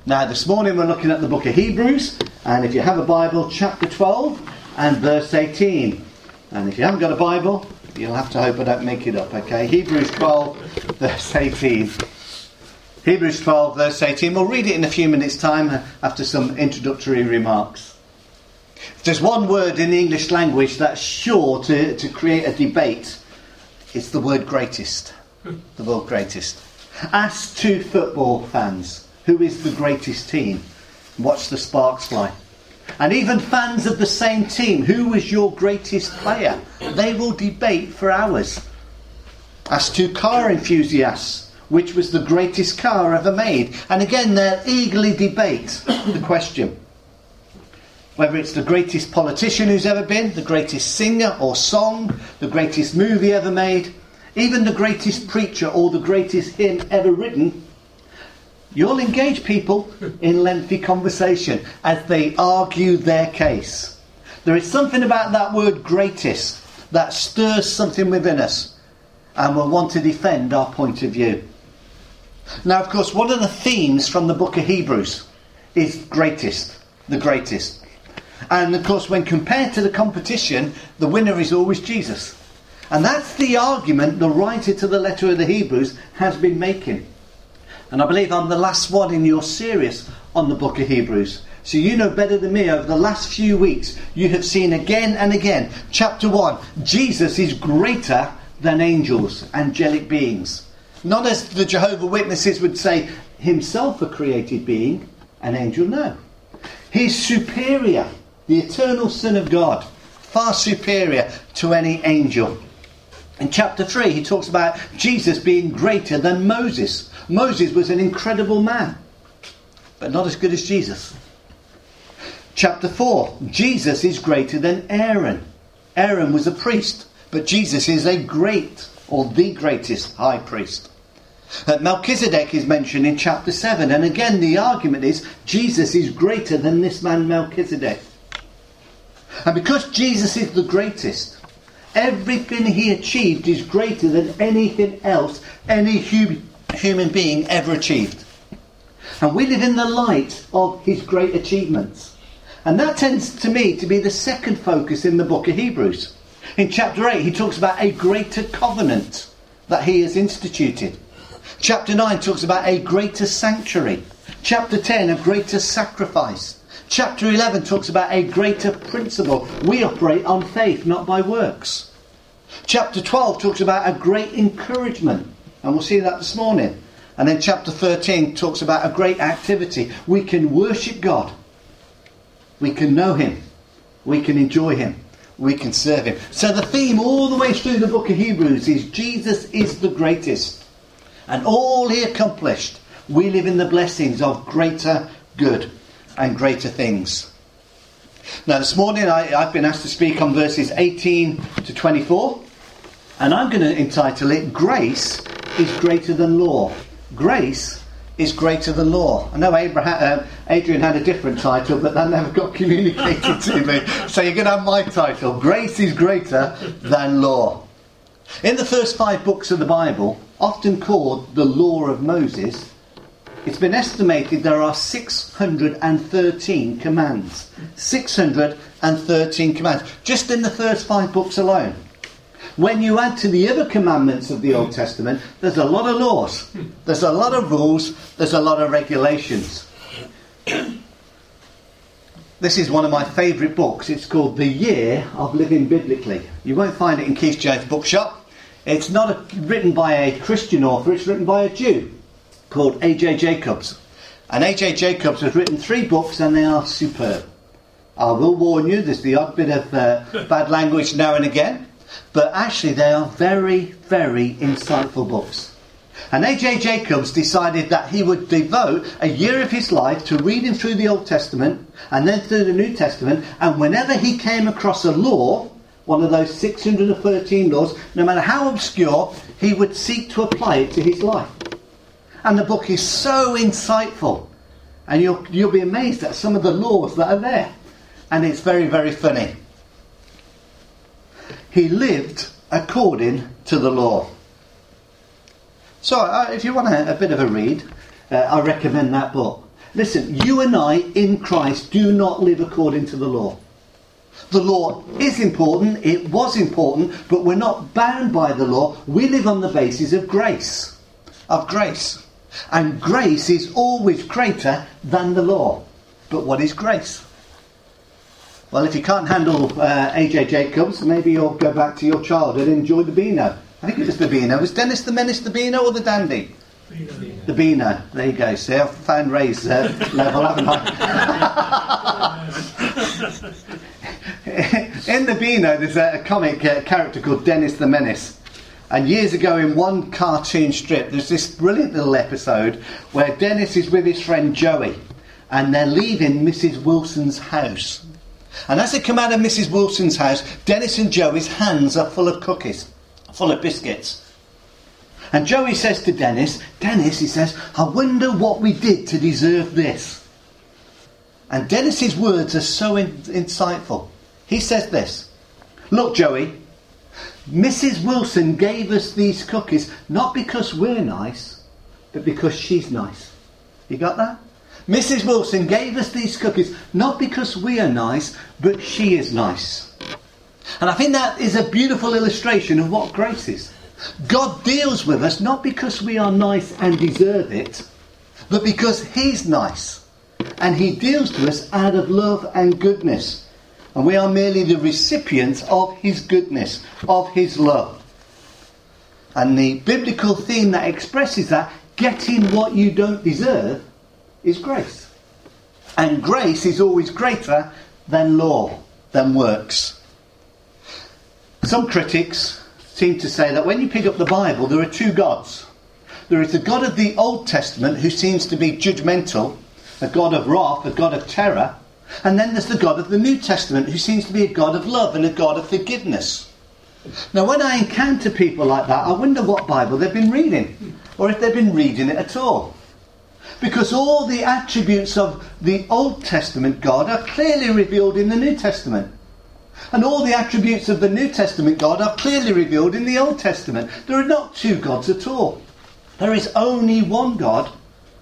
Now, this morning we're looking at the book of Hebrews, and if you have a Bible, chapter 12 and verse 18. And if you haven't got a Bible, you'll have to hope I don't make it up, okay? Hebrews 12, verse 18. Hebrews 12, verse 18. We'll read it in a few minutes' time after some introductory remarks. If there's one word in the English language that's sure to create a debate, it's the word greatest. The word greatest. Ask two football fans, who is the greatest team? Watch the sparks fly. And even fans of the same team, who is your greatest player? They will debate for hours. Ask two car enthusiasts, which was the greatest car ever made? And again, they'll eagerly debate the question. Whether it's the greatest politician who's ever been, the greatest singer or song, the greatest movie ever made, even the greatest preacher or the greatest hymn ever written, you'll engage people in lengthy conversation as they argue their case. There is something about that word greatest that stirs something within us, and we'll want to defend our point of view. Now, of course, one of the themes from the book of Hebrews is greatest, the greatest. And of course, when compared to the competition, the winner is always Jesus. And that's the argument the writer to the letter of the Hebrews has been making. And I believe I'm the last one in your series on the book of Hebrews. So you know better than me, over the last few weeks, you have seen again and again, chapter 1, Jesus is greater than angels, angelic beings. Not as the Jehovah's Witnesses would say, himself a created being, an angel, no. He's superior, the eternal Son of God, far superior to any angel. In chapter 3, he talks about Jesus being greater than Moses. Moses was an incredible man, but not as good as Jesus. Chapter 4, Jesus is greater than Aaron. Aaron was a priest, but Jesus is a great, or the greatest, high priest. Melchizedek is mentioned in chapter 7, and again the argument is Jesus is greater than this man Melchizedek. And because Jesus is the greatest, everything he achieved is greater than anything else any human being ever achieved. And we live in the light of his great achievements. And that tends to me to be the second focus in the book of Hebrews. In chapter 8 he talks about a greater covenant that he has instituted. Chapter 9 talks about a greater sanctuary. Chapter 10 a greater sacrifice. Chapter 11 talks about a greater principle. We operate on faith, not by works. Chapter 12 talks about a great encouragement. And we'll see that this morning. And then chapter 13 talks about a great activity. We can worship God. We can know him. We can enjoy him. We can serve him. So the theme all the way through the book of Hebrews is Jesus is the greatest. And all he accomplished, we live in the blessings of greater good and greater things. Now this morning I've been asked to speak on verses 18 to 24. And I'm going to entitle it, Grace is Greater Than Law. Grace is greater than law. I know Adrian had a different title, but that never got communicated to me. So you're going to have my title, Grace is Greater Than Law. In the first 5 books of the Bible, often called the Law of Moses, it's been estimated there are 613 commands. 613 commands. Just in the first 5 books alone. When you add to the other commandments of the Old Testament, there's a lot of laws, there's a lot of rules, there's a lot of regulations. This is one of my favourite books. It's called The Year of Living Biblically. You won't find it in Keith Jones' bookshop. It's not written by a Christian author, it's written by a Jew called A.J. Jacobs. And A.J. Jacobs has written 3 books and they are superb. I will warn you, there's the odd bit of bad language now and again. But actually they are very, very insightful books. And A.J. Jacobs decided that he would devote a year of his life to reading through the Old Testament and then through the New Testament, and whenever he came across a law, one of those 613 laws, no matter how obscure, he would seek to apply it to his life. And the book is so insightful, and you'll be amazed at some of the laws that are there. And it's very, very funny. He lived according to the law. So if you want a bit of a read, I recommend that book. Listen, you and I in Christ do not live according to the law. The law is important, it was important, but we're not bound by the law. We live on the basis of grace. And grace is always greater than the law. But what is grace? Well, if you can't handle AJ Jacobs, maybe you'll go back to your childhood and enjoy the Beano. I think it was the Beano. Was Dennis the Menace the Beano or the Dandy? Beano. The Beano. There you go. See, I've found Ray's level, haven't I? In the Beano, there's a comic character called Dennis the Menace. And years ago in one cartoon strip, there's this brilliant little episode where Dennis is with his friend Joey. And they're leaving Mrs. Wilson's house. And as they come out of Mrs. Wilson's house, Dennis and Joey's hands are full of cookies, full of biscuits. And Joey says to Dennis, he says, I wonder what we did to deserve this. And Dennis's words are so insightful. He says this, look, Joey, Mrs. Wilson gave us these cookies not because we're nice, but because she's nice. You got that? Mrs. Wilson gave us these cookies not because we are nice, but she is nice. And I think that is a beautiful illustration of what grace is. God deals with us not because we are nice and deserve it, but because He's nice. And He deals to us out of love and goodness. And we are merely the recipients of His goodness, of His love. And the biblical theme that expresses that, getting what you don't deserve, is grace. And grace is always greater than law, than works. Some critics seem to say that when you pick up the Bible, there are two gods. There is the God of the Old Testament, who seems to be judgmental, a God of wrath, a God of terror. And then there's the God of the New Testament, who seems to be a God of love and a God of forgiveness. Now, when I encounter people like that, I wonder what Bible they've been reading, or if they've been reading it at all. Because all the attributes of the Old Testament God are clearly revealed in the New Testament. And all the attributes of the New Testament God are clearly revealed in the Old Testament. There are not two gods at all. There is only one God.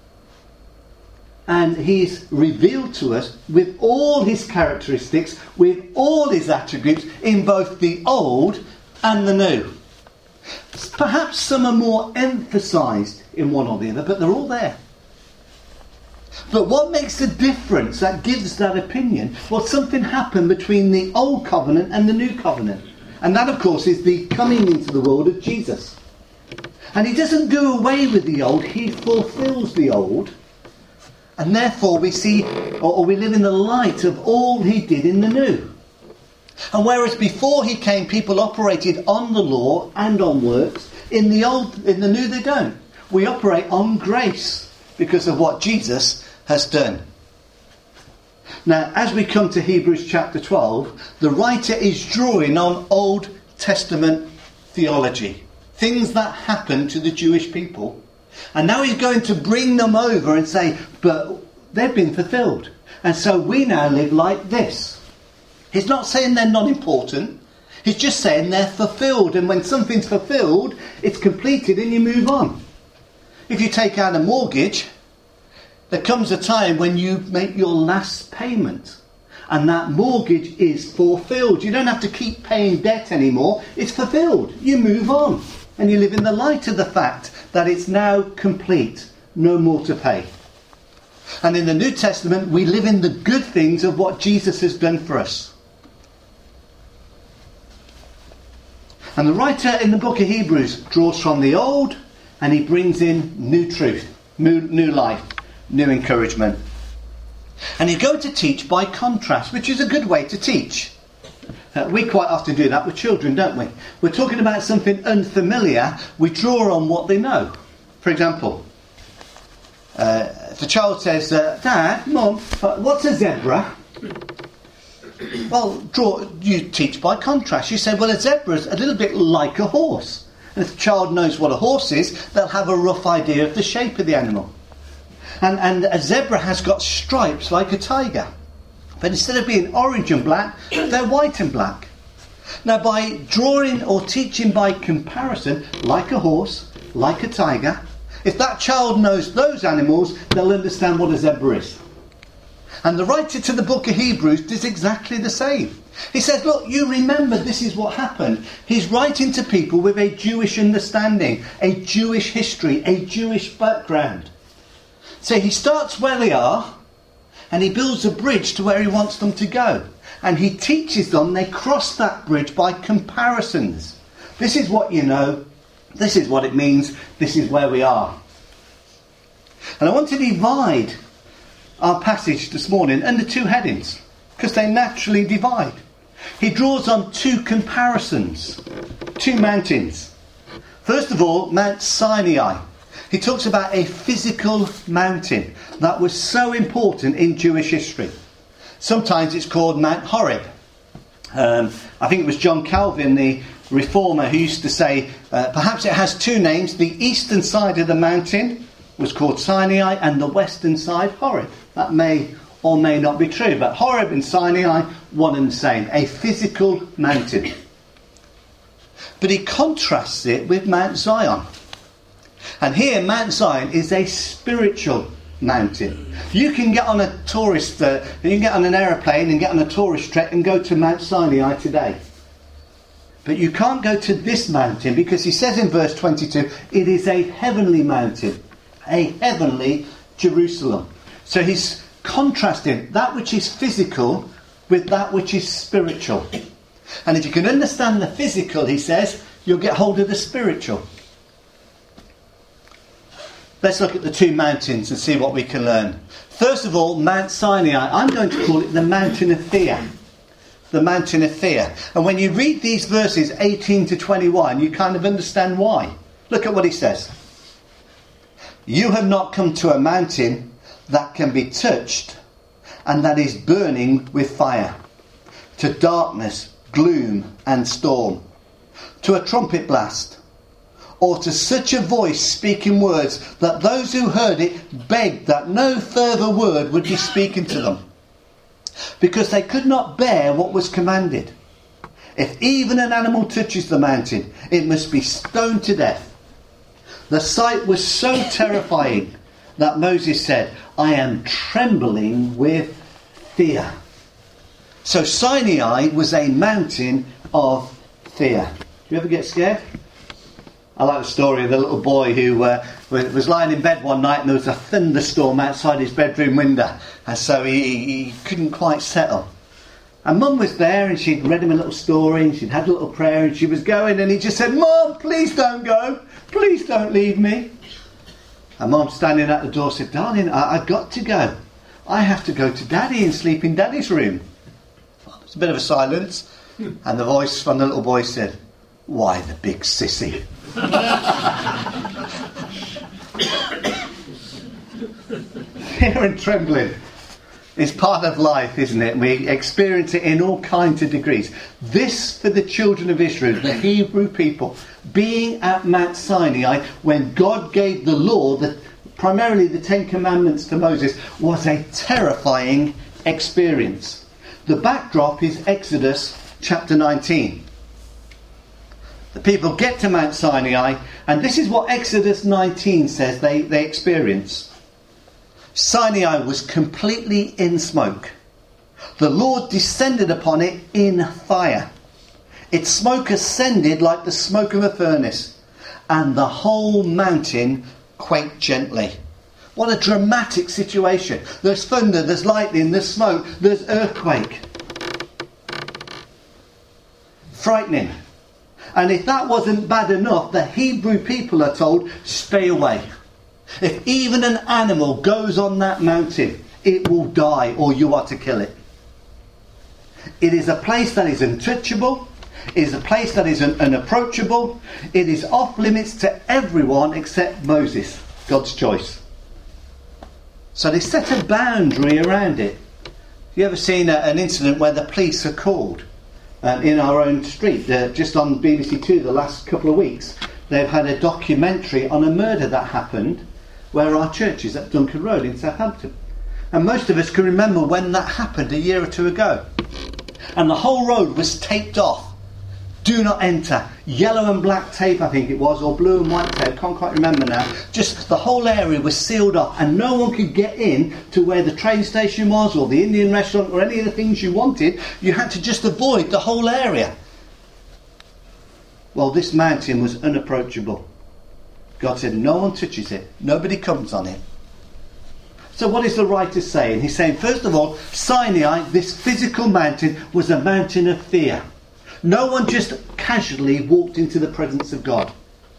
And He's revealed to us with all His characteristics, with all His attributes, in both the Old and the New. Perhaps some are more emphasised in one or the other, but they're all there. But what makes the difference that gives that opinion? Well, something happened between the Old Covenant and the New Covenant. And that, of course, is the coming into the world of Jesus. And He doesn't do away with the Old, He fulfills the Old. And therefore we see, or we live in the light of all He did in the New. And whereas before He came, people operated on the law and on works, in the New they don't. We operate on grace because of what Jesus has done. Now, as we come to Hebrews chapter 12, the writer is drawing on Old Testament theology, things that happened to the Jewish people. And now he's going to bring them over and say, but they've been fulfilled. And so we now live like this. He's not saying they're not important. He's just saying they're fulfilled. And when something's fulfilled, it's completed and you move on. If you take out a mortgage, there comes a time when you make your last payment. And that mortgage is fulfilled. You don't have to keep paying debt anymore. It's fulfilled. You move on. And you live in the light of the fact that it's now complete. No more to pay. And in the New Testament, we live in the good things of what Jesus has done for us. And the writer in the book of Hebrews draws from the old and he brings in new truth, new life, new encouragement. And he's going to teach by contrast, which is a good way to teach. We quite often do that with children, don't we? We're talking about something unfamiliar, we draw on what they know. For example, if the child says, Dad, Mum, what's a zebra? Well, you teach by contrast. You say, well, a zebra is a little bit like a horse. And if the child knows what a horse is, they'll have a rough idea of the shape of the animal. And a zebra has got stripes like a tiger. But instead of being orange and black, they're white and black. Now, by drawing or teaching by comparison, like a horse, like a tiger, If that child knows those animals, they'll understand what a zebra is. And the writer to the book of Hebrews does exactly the same. He says, look, you remember this is what happened. He's writing to people with a Jewish understanding, a Jewish history, a Jewish background. So he starts where they are, and he builds a bridge to where he wants them to go. And he teaches them they cross that bridge by comparisons. This is what you know. This is what it means. This is where we are. And I want to divide our passage this morning under two headings, because they naturally divide. He draws on two comparisons, two mountains. First of all, Mount Sinai. He talks about a physical mountain that was so important in Jewish history. Sometimes it's called Mount Horeb. I think it was John Calvin, the reformer, who used to say perhaps it has two names. The eastern side of the mountain was called Sinai and the western side Horeb. That may or may not be true, but Horeb and Sinai, one and the same, a physical mountain. But he contrasts it with Mount Zion. And here Mount Zion is a spiritual mountain. You can get on a tourist, you can get on an aeroplane and get on a tourist trek and go to Mount Sinai today. But you can't go to this mountain, because he says in verse 22, it is a heavenly mountain, a heavenly Jerusalem. So he's contrasting that which is physical with that which is spiritual. And if you can understand the physical, he says, you'll get hold of the spiritual. Let's look at the two mountains and see what we can learn. First of all, Mount Sinai. I'm going to call it the mountain of fear. The mountain of fear. And when you read these verses 18 to 21, you kind of understand why. Look at what he says. You have not come to a mountain that can be touched and that is burning with fire, to darkness, gloom and storm, to a trumpet blast, or to such a voice speaking words that those who heard it begged that no further word would be spoken to them, because they could not bear what was commanded. If even an animal touches the mountain, it must be stoned to death. The sight was so terrifying that Moses said, I am trembling with fear. So Sinai was a mountain of fear. Do you ever get scared? I like the story of the little boy who was lying in bed one night and there was a thunderstorm outside his bedroom window, and so he couldn't quite settle. And Mum was there and she'd read him a little story and she'd had a little prayer and she was going, and he just said, Mum, please don't go. Please don't leave me. And Mum, standing at the door, said, darling, I've got to go. I have to go to Daddy and sleep in Daddy's room. There's a bit of a silence, and the voice from the little boy said, why the big sissy? Fear and trembling is part of life, isn't it? We experience it in all kinds of degrees. This, for the children of Israel, the Hebrew people, being at Mount Sinai when God gave the law, primarily the Ten Commandments to Moses, was a terrifying experience. The backdrop is Exodus chapter 19. The people get to Mount Sinai, and this is what Exodus 19 says they experience. Sinai was completely in smoke. The Lord descended upon it in fire. Its smoke ascended like the smoke of a furnace, and the whole mountain quaked gently. What a dramatic situation. There's thunder, there's lightning, there's smoke, there's earthquake. Frightening. And if that wasn't bad enough, the Hebrew people are told, stay away. If even an animal goes on that mountain, it will die, or you are to kill it. It is a place that is untouchable. It is a place that is unapproachable. It is off limits to everyone except Moses, God's choice. So they set a boundary around it. Have you ever seen an incident where the police are called? In our own street, just on BBC Two the last couple of weeks, they've had a documentary on a murder that happened where our church is at Duncan Road in Southampton. And most of us can remember when that happened a year or two ago. And the whole road was taped off. do not enter. Yellow and black tape, I think it was, or blue and white tape, can't quite remember now. Just the whole area was sealed off and no one could get in to where the train station was or the Indian restaurant or any of the things you wanted. You had to just avoid the whole area. Well, this mountain was unapproachable. God said no one touches it, nobody comes on it. So what is the writer saying? He's saying, first of all, Sinai, this physical mountain, was a mountain of fear. No one just casually walked into the presence of God.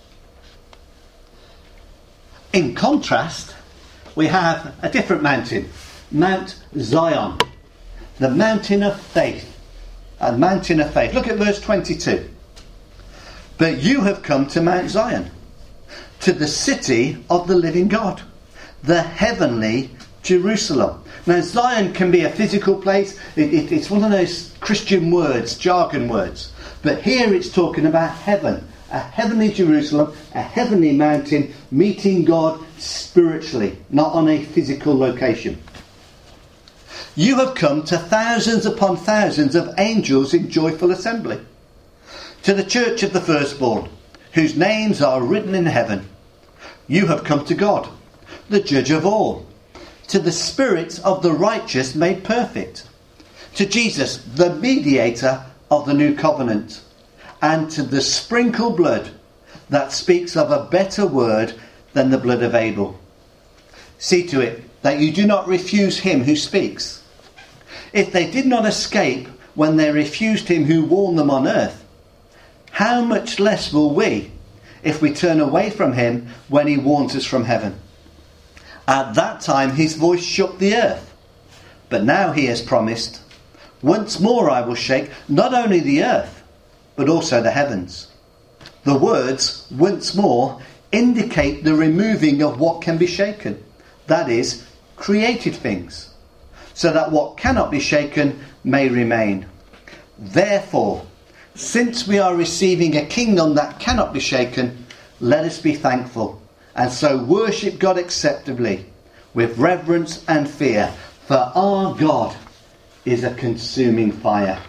In contrast, we have a different mountain, Mount Zion, the mountain of faith. A mountain of faith. Look at verse 22. But you have come to Mount Zion, to the city of the living God, the heavenly Jerusalem. Now, Zion can be a physical place. It's one of those Christian words, jargon words. But here it's talking about heaven, a heavenly Jerusalem, a heavenly mountain, meeting God spiritually, not on a physical location. You have come to thousands upon thousands of angels in joyful assembly, to the church of the firstborn, whose names are written in heaven. You have come to God, the judge of all, to the spirits of the righteous made perfect, to Jesus, the mediator of the new covenant, and to the sprinkled blood that speaks of a better word than the blood of Abel. See to it that you do not refuse him who speaks. If they did not escape when they refused him who warned them on earth, how much less will we if we turn away from him when he warns us from heaven? At that time his voice shook the earth. But now he has promised, once more I will shake not only the earth, but also the heavens. The words, once more, indicate the removing of what can be shaken. That is, created things. So that what cannot be shaken may remain. Therefore, since we are receiving a kingdom that cannot be shaken, let us be thankful, and so worship God acceptably, with reverence and fear, for our God is a consuming fire.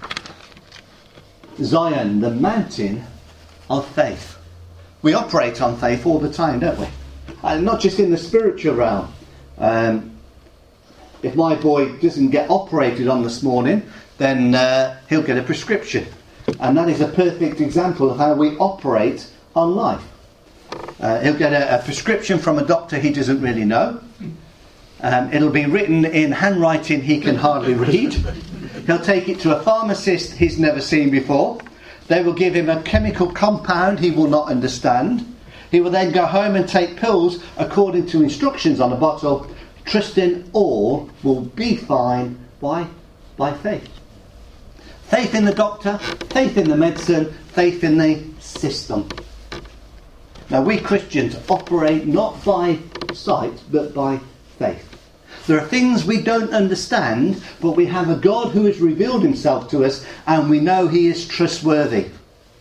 Zion, the mountain of faith. We operate on faith all the time, don't we? And not just in the spiritual realm. If my boy doesn't get operated on this morning, then he'll get a prescription. And that is a perfect example of how we operate on life. He'll get a prescription from a doctor he doesn't really know. It'll be written in handwriting he can hardly read. He'll take it to a pharmacist he's never seen before. They will give him a chemical compound he will not understand. He will then go home and take pills according to instructions on the bottle, trusting all will be fine by faith. Faith in the doctor, faith in the medicine, faith in the system. Now we Christians operate not by sight but by faith. There are things we don't understand, but we have a God who has revealed himself to us and we know he is trustworthy.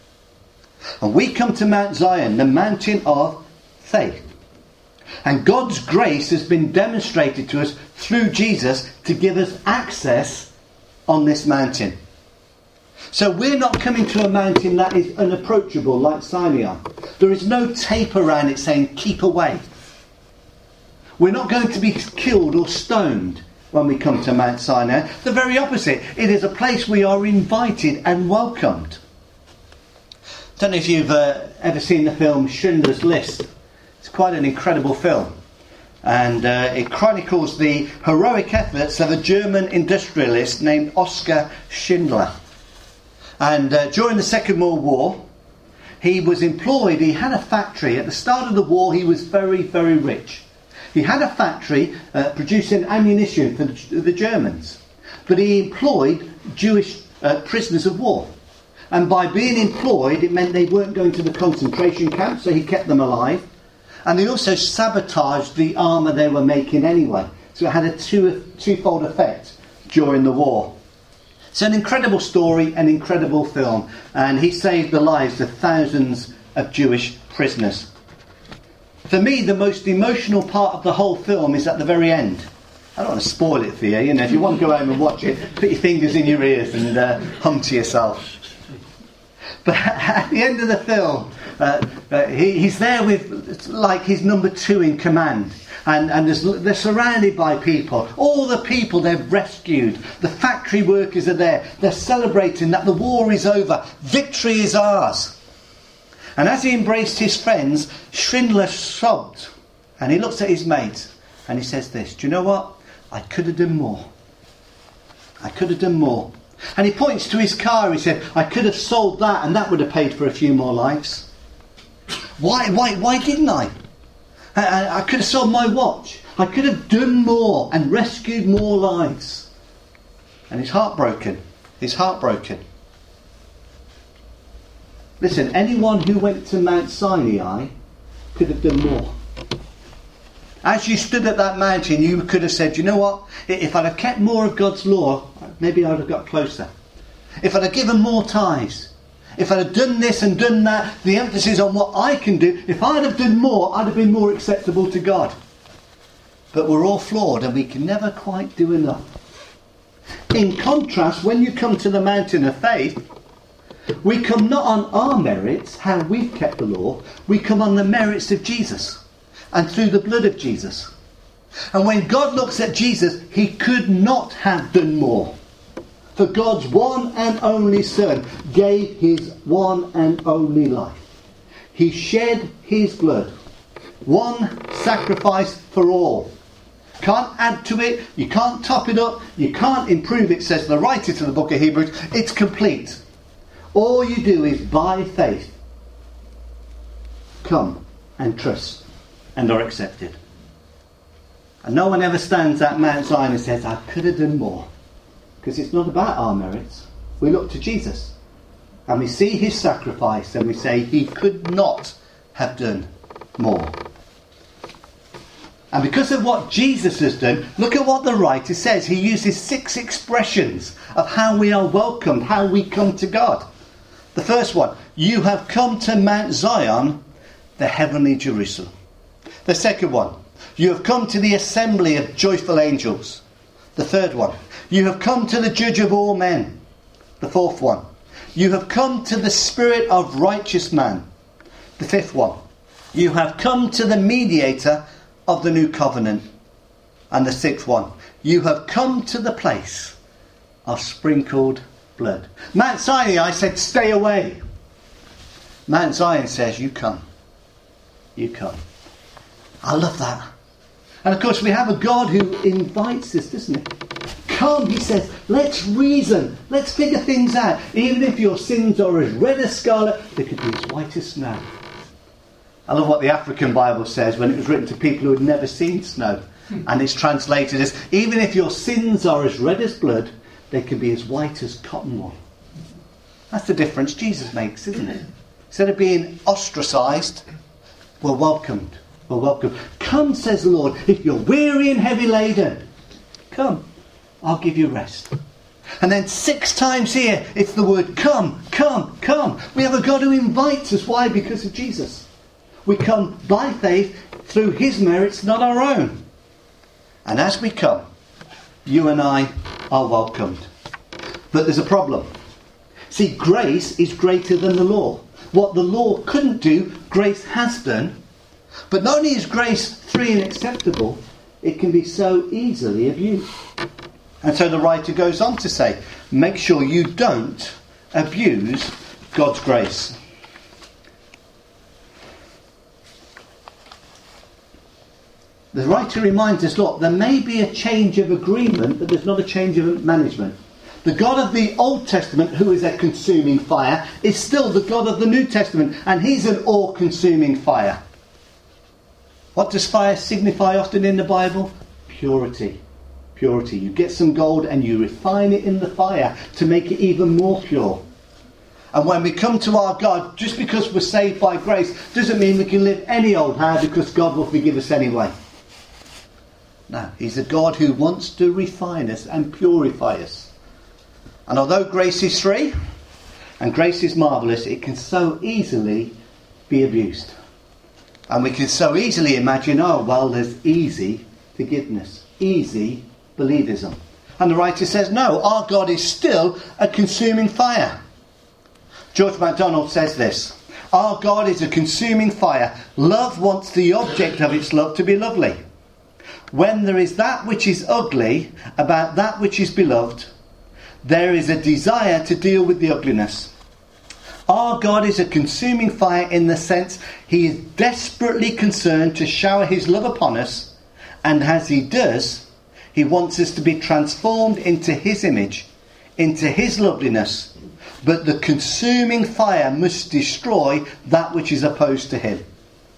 And we come to Mount Zion, the mountain of faith. And God's grace has been demonstrated to us through Jesus to give us access on this mountain. So we're not coming to a mountain that is unapproachable like Sinai. There is no tape around it saying keep away. We're not going to be killed or stoned when we come to Mount Sinai. The very opposite. It is a place we are invited and welcomed. I don't know if you've ever seen the film Schindler's List. It's quite an incredible film. And it chronicles the heroic efforts of a German industrialist named Oskar Schindler. And during the Second World War, he was employed, he had a factory. At the start of the war, he was very, very rich. He had a factory producing ammunition for the Germans. But he employed Jewish prisoners of war. And by being employed, it meant they weren't going to the concentration camp, so he kept them alive. And they also sabotaged the armour they were making anyway. So it had a twofold effect during the war. It's an incredible story, an incredible film. And he saved the lives of thousands of Jewish prisoners. For me, the most emotional part of the whole film is at the very end. I don't want to spoil it for you. You know, if you want to go home and watch it, put your fingers in your ears and hum to yourself. But at the end of the film, he's there with like his number 2 in command. And they're surrounded by people. All the people they've rescued. The factory workers are there. They're celebrating that the war is over. Victory is ours. And as he embraced his friends, Schindler sobbed. And he looks at his mates and he says this, do you know what? I could have done more. I could have done more. And he points to his car. He said, I could have sold that and that would have paid for a few more lives. Why didn't I? I could have sold my watch. I could have done more and rescued more lives. And he's heartbroken. He's heartbroken. Listen, anyone who went to Mount Sinai could have done more. As you stood at that mountain, you could have said, you know what? If I'd have kept more of God's law, maybe I'd have got closer. If I'd have given more tithes, if I'd have done this and done that, the emphasis on what I can do, if I'd have done more, I'd have been more acceptable to God. But we're all flawed and we can never quite do enough. In contrast, when you come to the mountain of faith, we come not on our merits, how we've kept the law, we come on the merits of Jesus and through the blood of Jesus. And when God looks at Jesus, he could not have done more. For God's one and only Son gave his one and only life. He shed his blood. One sacrifice for all. Can't add to it. You can't top it up. You can't improve it, says the writer to the book of Hebrews. It's complete. All you do is by faith come and trust and are accepted. And no one ever stands at Mount Zion and says, I could have done more. Because it's not about our merits. We look to Jesus and we see his sacrifice and we say he could not have done more. And because of what Jesus has done, look at what the writer says. He uses 6 expressions of how we are welcomed, how we come to God. The first one, you have come to Mount Zion, the heavenly Jerusalem. The second one, you have come to the assembly of joyful angels. The third one, you have come to the judge of all men. The fourth one, you have come to the spirit of righteous man. The fifth one, you have come to the mediator of the new covenant. And the sixth one, you have come to the place of sprinkled blood. Mount Sinai said, stay away. Mount Zion says, you come. You come. I love that. And of course we have a God who invites us, doesn't he? Come, he says, let's reason. Let's figure things out. Even if your sins are as red as scarlet, they could be as white as snow. I love what the African Bible says when it was written to people who had never seen snow. And it's translated as, even if your sins are as red as blood, they can be as white as cotton wool. That's the difference Jesus makes, isn't it? Instead of being ostracised, we're welcomed. We're welcome. Come, says the Lord, if you're weary and heavy laden, come, I'll give you rest. And then 6 times here, it's the word come, come, come. We have a God who invites us. Why? Because of Jesus. We come by faith through his merits, not our own. And as we come, you and I are welcomed. But there's a problem. See, grace is greater than the law. What the law couldn't do, grace has done. But not only is grace free and acceptable, it can be so easily abused. And so the writer goes on to say, make sure you don't abuse God's grace. The writer reminds us, look, there may be a change of agreement, but there's not a change of management. The God of the Old Testament, who is a consuming fire, is still the God of the New Testament, and he's an all-consuming fire. What does fire signify often in the Bible? Purity. Purity. You get some gold and you refine it in the fire to make it even more pure. And when we come to our God, just because we're saved by grace, doesn't mean we can live any old how because God will forgive us anyway. No, he's a God who wants to refine us and purify us. And although grace is free and grace is marvellous, it can so easily be abused. And we can so easily imagine, oh, well, there's easy forgiveness, easy believism. And the writer says, no, our God is still a consuming fire. George MacDonald says this: our God is a consuming fire. Love wants the object of its love to be lovely. When there is that which is ugly about that which is beloved, there is a desire to deal with the ugliness. Our God is a consuming fire in the sense he is desperately concerned to shower his love upon us, and as he does, he wants us to be transformed into his image, into his loveliness. But the consuming fire must destroy that which is opposed to him.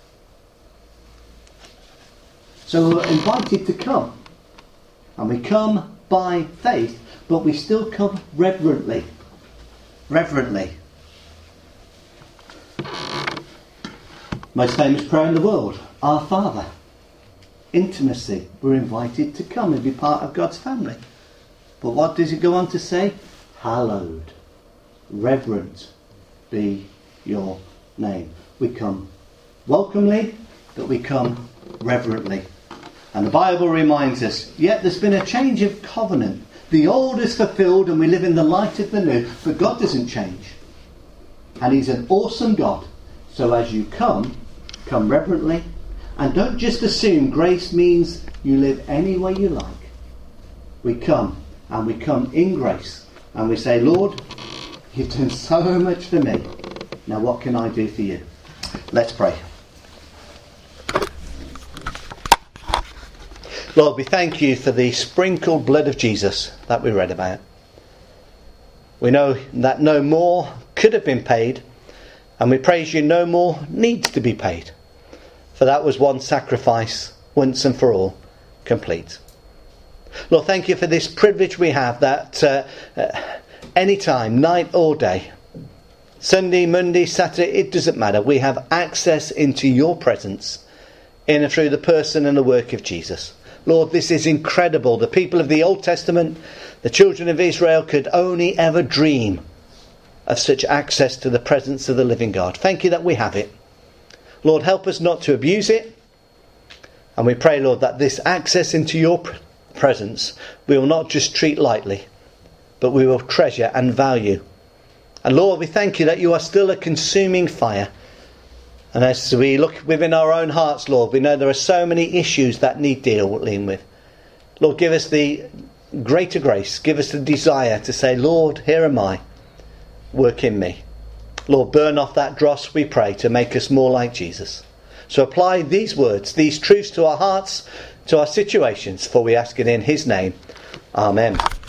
So we're invited to come. And we come by faith, but we still come reverently. Reverently. Most famous prayer in the world, Our Father. Intimacy. We're invited to come and be part of God's family. But what does it go on to say? Hallowed. Reverent be your name. We come welcomely, but we come reverently. And the Bible reminds us, yet there's been a change of covenant. The old is fulfilled and we live in the light of the new, but God doesn't change. And he's an awesome God. So as you come reverently, and don't just assume grace means you live any way you like. We come, and we come in grace, and we say, Lord, you've done so much for me. Now what can I do for you? Let's pray. Lord, we thank you for the sprinkled blood of Jesus that we read about. We know that no more could have been paid, and we praise you no more needs to be paid. For that was one sacrifice, once and for all, complete. Lord, thank you for this privilege we have that any time, night or day, Sunday, Monday, Saturday, it doesn't matter. We have access into your presence in and through the person and the work of Jesus. Lord, this is incredible. The people of the Old Testament, the children of Israel, could only ever dream of such access to the presence of the living God. Thank you that we have it. Lord, help us not to abuse it. And we pray, Lord, that this access into your presence we will not just treat lightly, but we will treasure and value. And Lord, we thank you that you are still a consuming fire. And as we look within our own hearts, Lord, we know there are so many issues that need dealing with. Lord, give us the greater grace. Give us the desire to say, Lord, here am I. Work in me. Lord, burn off that dross, we pray, to make us more like Jesus. So apply these words, these truths to our hearts, to our situations, for we ask it in his name. Amen.